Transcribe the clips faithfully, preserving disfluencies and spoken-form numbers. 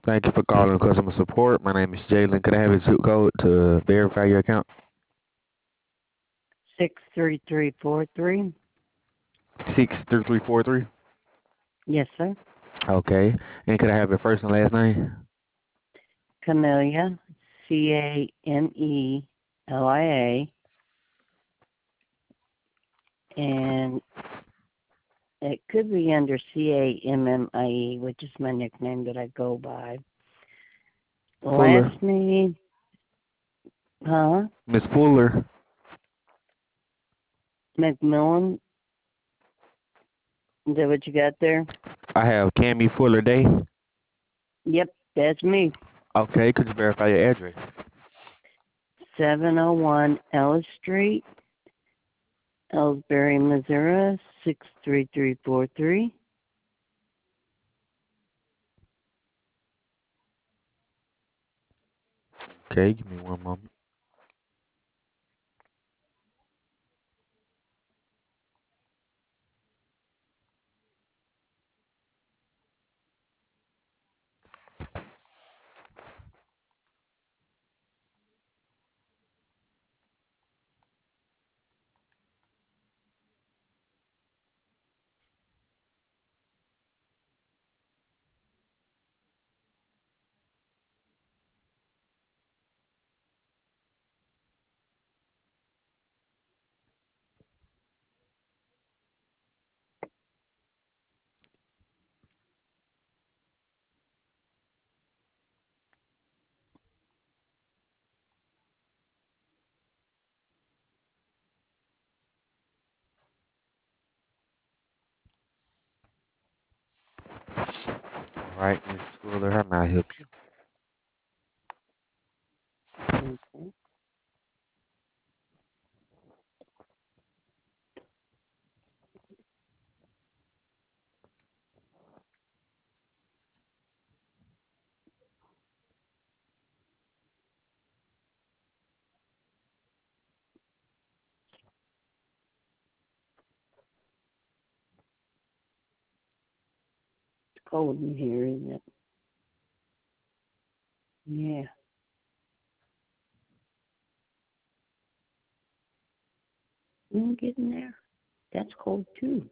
Thank you for calling customer support. My name is Jalen. Could I have a zip code to verify your account? Six three three four three. Six three three four three. Yes, sir. Okay. And could I have your first and last name? Camellia, C A M E L I A, and it could be under C A M M I E, which is my nickname that I go by. Fuller. Last name, huh? Miss Fuller. McMillan. Is that what you got there? I have Cammy Fuller Day. Yep, that's me. Okay. Could you verify your address? seven oh one Ellis Street, Ellsbury, Missouri, six three three four three. Okay. Give me one moment. All right, Miss Fuller. How may I help you? Okay. It's cold in here, isn't it? Yeah. You get in there? That's cold too.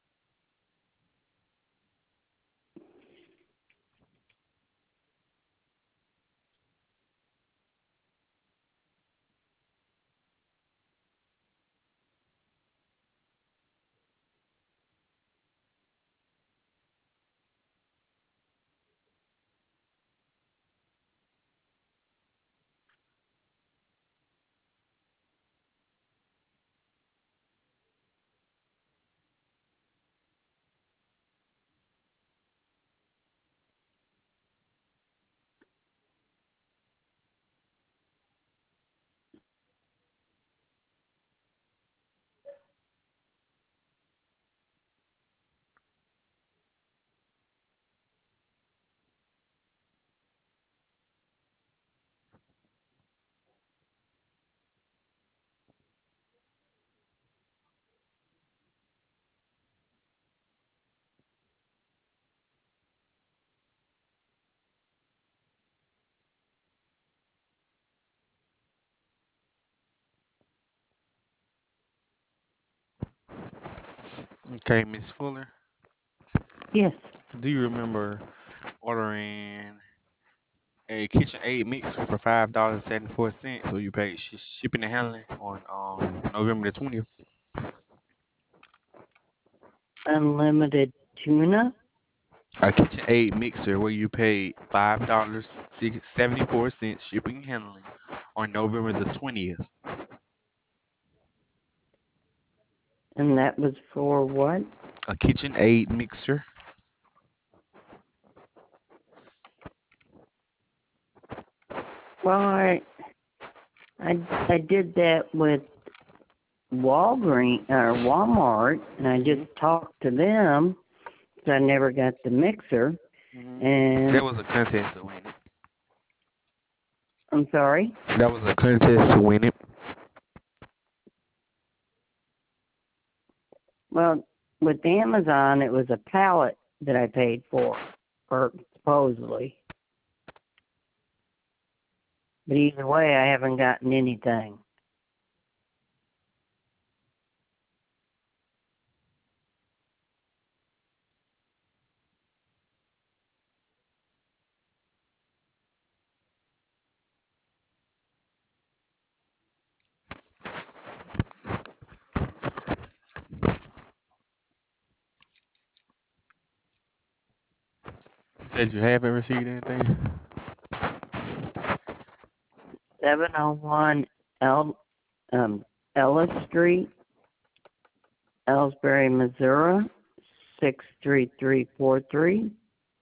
Okay, Miss Fuller. Yes. Do you remember ordering a KitchenAid mixer for five dollars and seventy four cents? So you paid sh- shipping and handling on um November the twentieth. Unlimited tuna. A KitchenAid mixer where you paid five dollars seventy four cents shipping and handling on November the twentieth. And that was for what? A KitchenAid mixer. Well, I, I, I did that with Walgreens or Walmart, and I hmm just talked to them because I never got the mixer. hmm That And was a contest to win it. I'm sorry. That was a contest to win it. Well, with Amazon, it was a pallet that I paid for, or supposedly. But either way, I haven't gotten anything. You said you haven't received anything? seven oh one El, um, Ellis Street, Ellsbury, Missouri, six three three four three.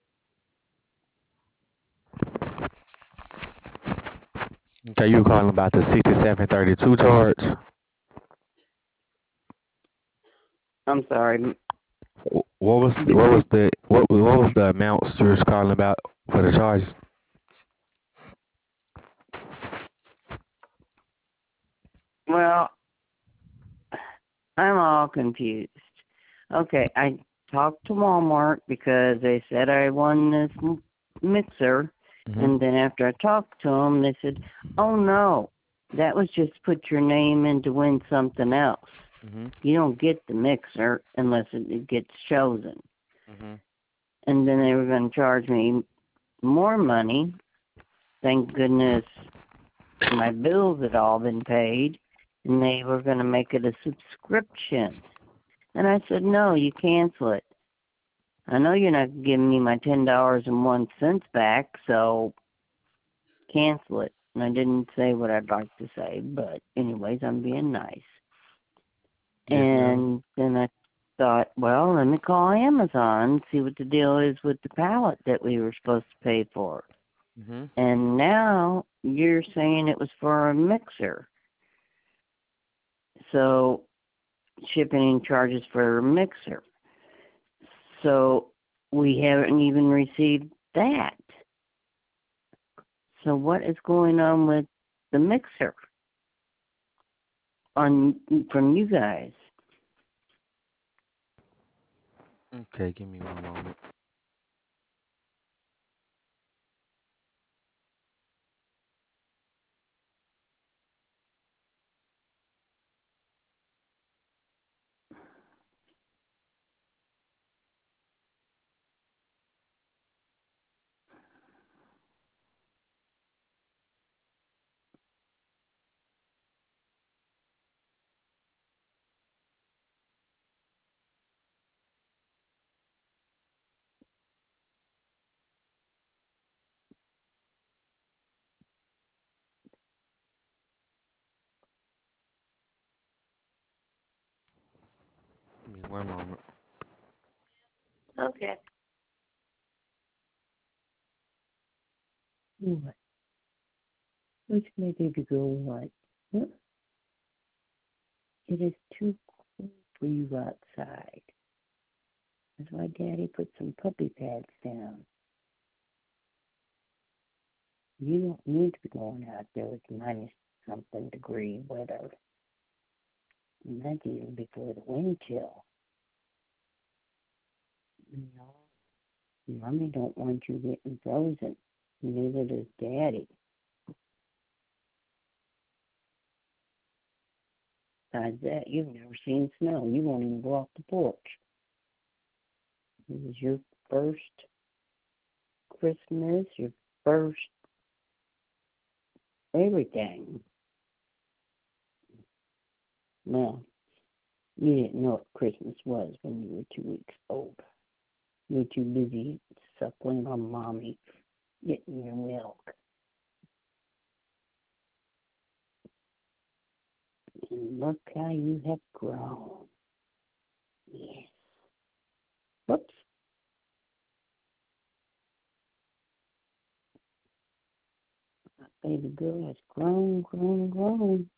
Okay, you calling about the sixty-seven thirty-two charge? I'm sorry. Wh- What was Did what you, was the what what was the amounts you was calling about for the charges? well, I'm all confused. Okay, I talked to Walmart because they said I won this m- mixer, Mhm. and then after I talked to them, they said, "Oh no, that was just put your name in to win something else. Mhm. You don't get the mixer unless it, it gets chosen." Mhm. And then they were going to charge me more money. Thank goodness my bills had all been paid, and they were going to make it a subscription. And I said, "No, you cancel it. I know you're not giving me my ten dollars and one cent back, so cancel it." And I didn't say what I'd like to say, but anyways, I'm being nice. Yes, ma'am. And then I thought, well, let me call Amazon, see what the deal is with the pallet that we were supposed to pay for. Mhm. And now you're saying it was for a mixer. So shipping charges for a mixer. So we haven't even received that. So what is going on with the mixer on from you guys? Okay, give me one moment. Give me one moment. Okay. What? Which made you go what? Huh? It is too cold for you outside. That's why Daddy put some puppy pads down. You don't need to be going out there with minus something degree weather. And that's even before the wind chill. No, Mommy don't want you getting frozen. Neither does Daddy. Besides that, you've never seen snow. You won't even go off the porch. This is your first Christmas, your first everything. Well, you didn't know what Christmas was when you were two weeks old. You were too busy suckling on Mommy, getting your milk. And look how you have grown. Yes. Whoops. Baby girl has grown, grown, grown.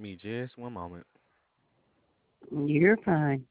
me just one moment. You're fine.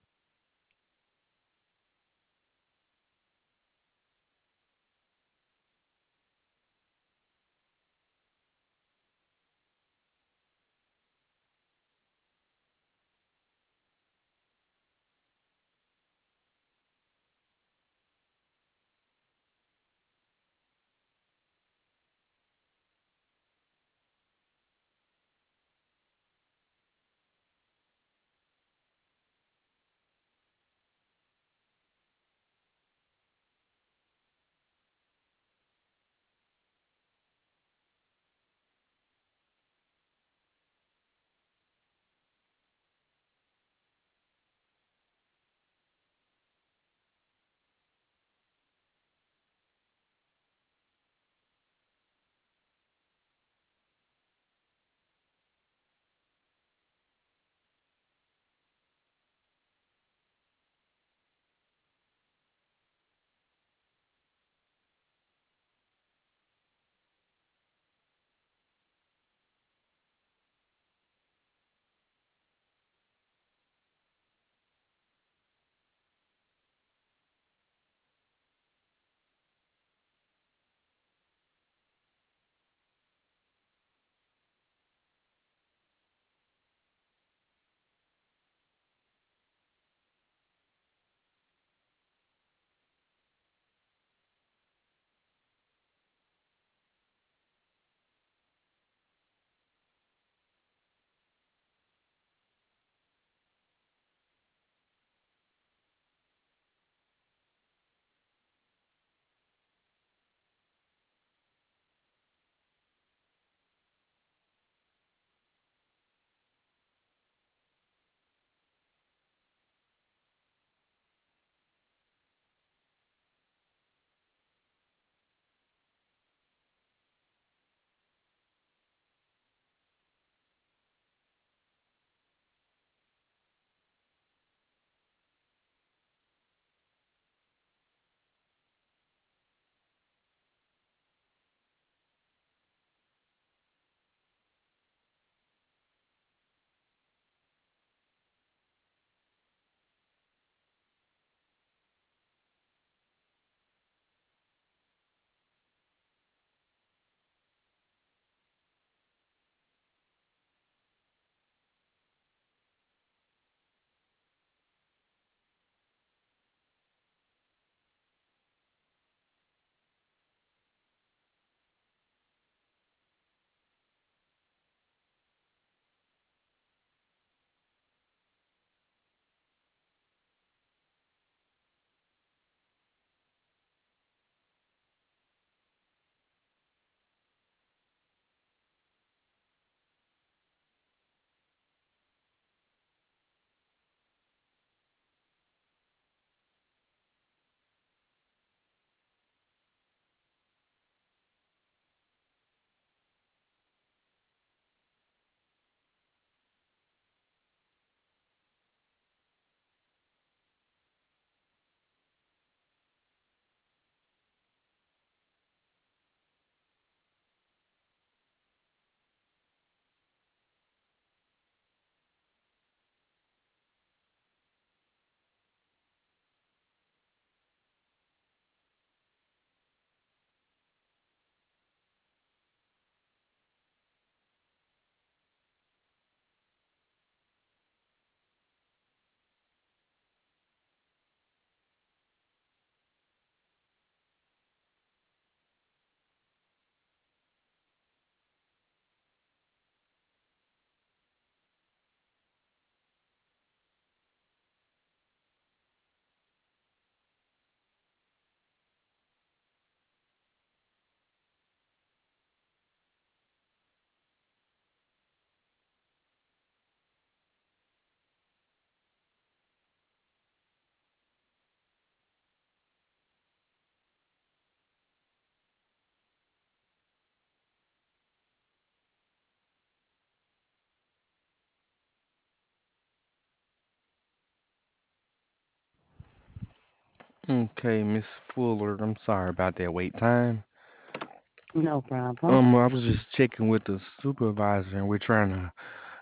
Okay, Miss Fuller, I'm sorry about that wait time. No problem. Um, I was just checking with the supervisor, and we're trying to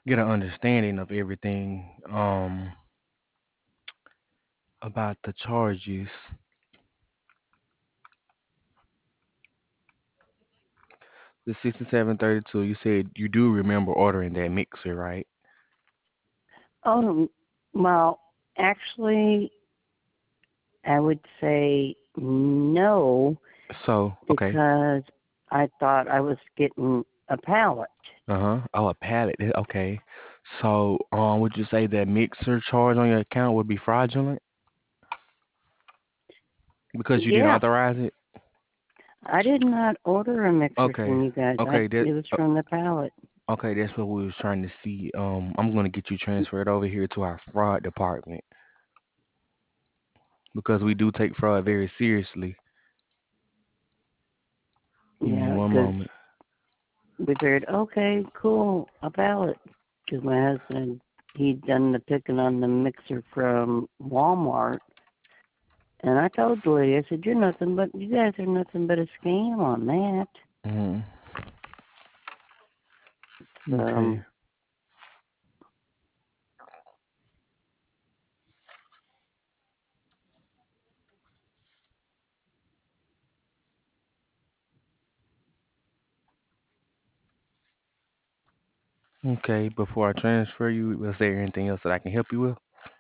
get an understanding of everything um about the charges. The sixty-seven thirty-two, you said you do remember ordering that mixer, right? Oh, well, actually, I would say no So, okay. because I thought I was getting a pallet. Uh-huh. Oh, a pallet. eh, Okay. So, um, would you say that mixer charge on your account would be fraudulent because you didn't Yeah, authorize it? I did not order a mixer Okay. from you guys. I Okay, that it was uh, from the pallet. okay, that's what we was trying to see. Um, I'm gonna get you transferred over here to our fraud department because we do take fraud very seriously. Give me Yeah, one because moment. we figured, okay, cool, a pallet. Because my husband, he'd done the picking on the mixer from Walmart. And I told the lady, I said, you're nothing but, you guys are nothing but a scam on that. hmm Okay. So, Okay. Before I transfer you, was there anything else that I can help you with?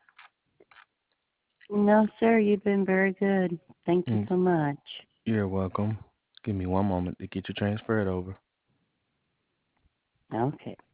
no, sir, you've been very good. Thank you Mm, so much. You're welcome. Give me one moment to get you transferred over. Okay.